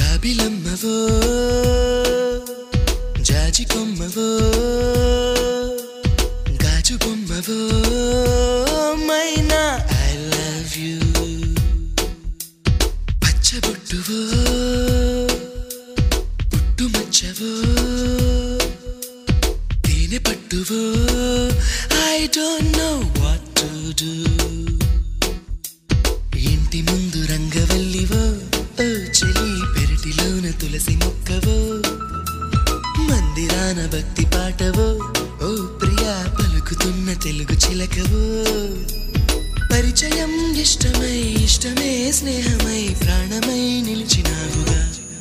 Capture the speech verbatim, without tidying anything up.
జాబిలమ్మవో జాజి కొమ్మవో గాజు బొమ్మవో మైనా ఐ లవ్ యూ పచ్చబొట్టువో పుట్టు మచ్చవో తేనె పట్టువో I don't know what to do ఇంటి ముందు రంగవల్లివో ఓ చెలి పెరటిలోన తులసి మొక్కవో మందిరాన భక్తి పాటవో ఓ ప్రియా పలుకుతున్న తెలుగు చిలకవో పరిచయం ఇష్టమై ఇష్టమే స్నేహమై ప్రాణమై నిలిచినావుగా